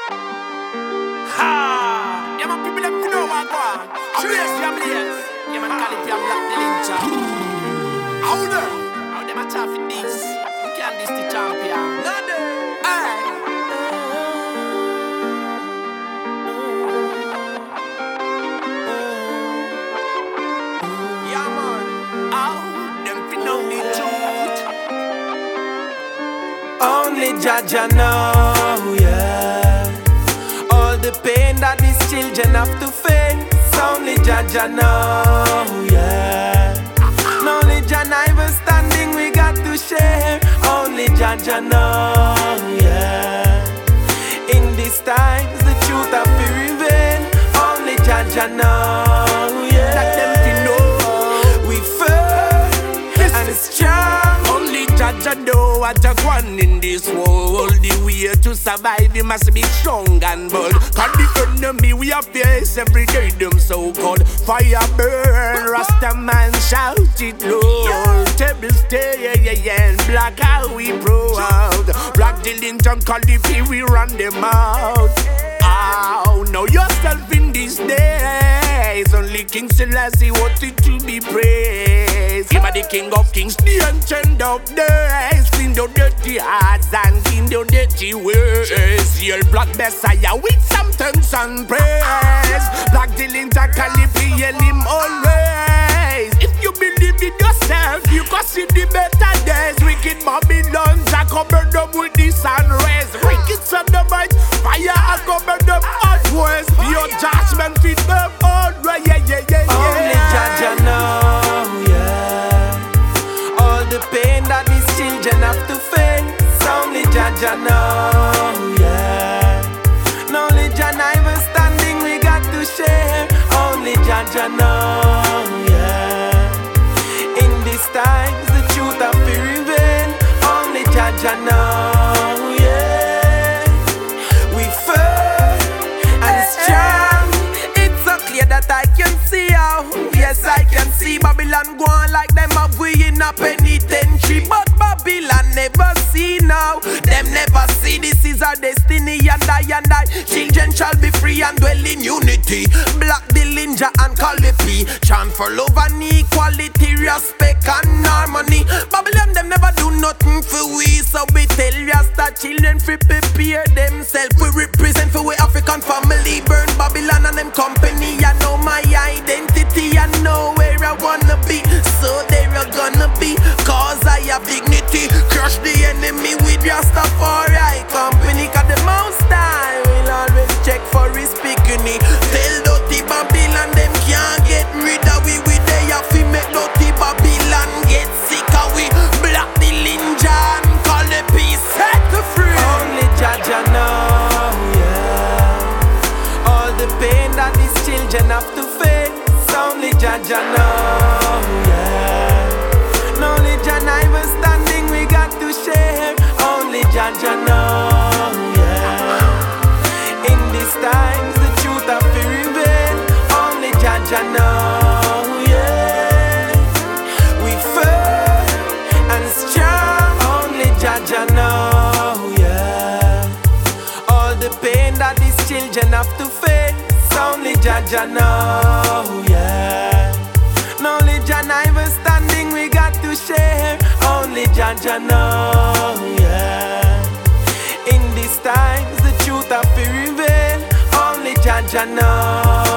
Ha! Yeah, man, people them know what go on. Blaze, yeah, blaze. Yeah, man, call it your Black the Lyncher. How there? How them a chaff with this? You can't diss the champion. Not there. Aye. Yeah, man. How them fi know the truth? Only Jaja know, yeah. All the pain that these children have to face, only Jaja know, yeah. Only Jah never standing, we got to share. Only Jaja know, yeah. In these times, the truth have to reveal. Only Jaja know, yeah. Let them fi know we firm and strong. Only Jaja know what a one in this world. The way to survive, you must be strong and bold. Cause the enemy we are face every day, them so called fire burn. Rasta man shout it loud. Table stay, and black how we proud. Black the Linton, call the P, we run them out. Ow, know yourself in these days. Only King Selassie wanted to be praised. Him a the King of Kings, the ancient of days. Clean down dirty hearts and clean down dirty ways. Your Black Messiah with some thanks and praise. Black Dylan Takalipi, yell him always. If you believe in yourself, you can see the better days. Wicked Babylons are covered up with the sun rays. Wicked sodomites, fire are covered up always. Your judgment fit them always. Only Jaja know, yeah. All the pain that these children have to face, only Jaja know, yeah. Only Jah never standing, we got to share. Only Jaja know, yeah. In these times, the truth have to reveal. Only Jaja know, yeah. We firm and strong. It's so clear that I can see how. Yes, I can see Babylon go on like them have we in a penitentiary. But Babylon never see now. Them never see this is our destiny. And I, children shall be free and dwell in unity. Black the Linja and Calipi. Chant for love and equality, respect and harmony. Babylon them never do nothing for we. So we tell Rasta children free prepare themselves. We represent for we African family. Burn Babylon and them company. I know my identity, I know where I wanna be. So there I gonna be, cause I have dignity. Crush the enemy with Rastafari company. Cause the most time will always check for his bikini. Tell dirty Babylon them can't get rid of we. We they have to make dirty Babylon get sick of we. Black the Linja and call the peace set to free. Only Jaja know, yeah. All the pain that these children have to face, only Jaja know, yeah. Only Jah never standing, we got to share. Only Jaja know, yeah. In these times, the truth have to reveal. Only Jaja know, yeah. We firm and strong. Only Jaja know, yeah. All the pain that these children have to face, only Jaja know, yeah. Only Jah never standing, we got to share. Only Jaja know, yeah. In these times, the truth have to reveal. Only Jaja know.